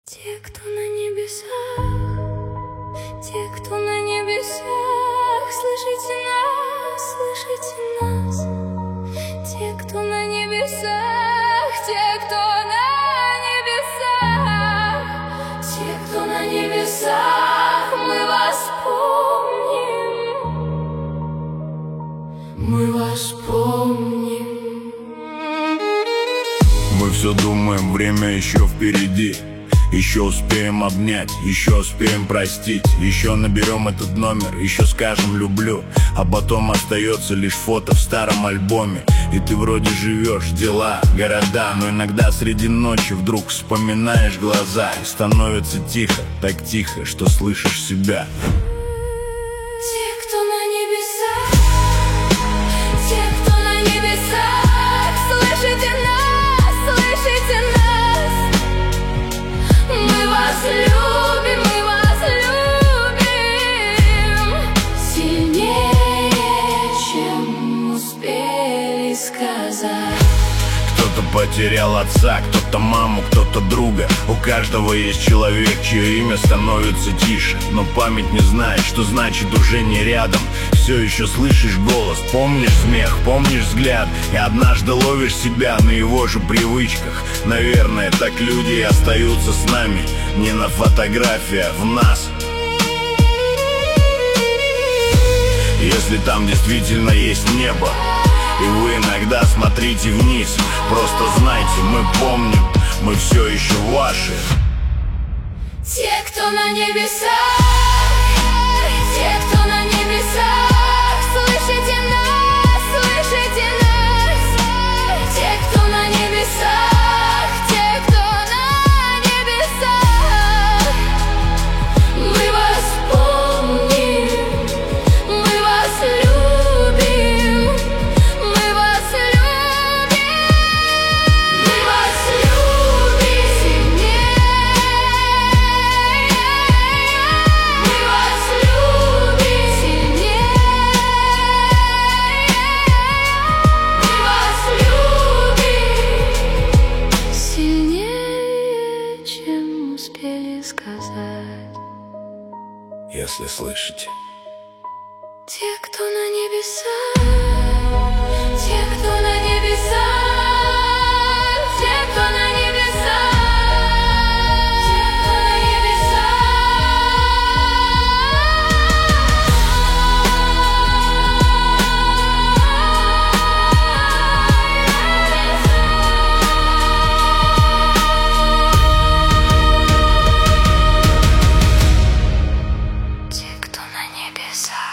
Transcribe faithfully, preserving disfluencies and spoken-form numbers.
Те, кто на небесах, те, кто на небесах, слышите нас, слышите нас. Те, кто на небесах, те, кто на небесах, те, кто на небесах, мы вас помним, мы вас помним. Мы все думаем, время еще впереди. Еще успеем обнять, еще успеем простить. Еще наберем этот номер, еще скажем люблю. А потом остается лишь фото в старом альбоме. И ты вроде живешь, дела, города, но иногда среди ночи вдруг вспоминаешь глаза. И становится тихо, так тихо, что слышишь себя. Те, кто на небесах, те, кто на небесах, слышите нас, слышите нас. Мы вас любим, мы вас любим сильнее, чем успели сказать. Кто-то потерял отца, кто-то маму, кто-то друга. У каждого есть человек, чье имя становится тише. Но память не знает, что значит уже не рядом. Все еще слышишь голос, помнишь смех, помнишь взгляд. И однажды ловишь себя на его же привычках. Наверное, так люди и остаются с нами. Не на фотографиях, в нас. Если там действительно есть небо, и вы иногда смотрите вниз, просто знайте, мы помним, мы все еще ваши. Те, кто на небесах, те, кто на небесах, слышите нас, слышите нас. Те, кто на небесах, те, кто на небесах, мы вас помним, мы вас любим, мы вас любим, мы вас любим сильнее, мы вас любим сильнее, мы вас любим сильнее, чем успели сказать. Если слышите. Те, кто на небесах, те, кто на небесах, те, кто на небесах, те, кто на небесах. Те, кто на небесах.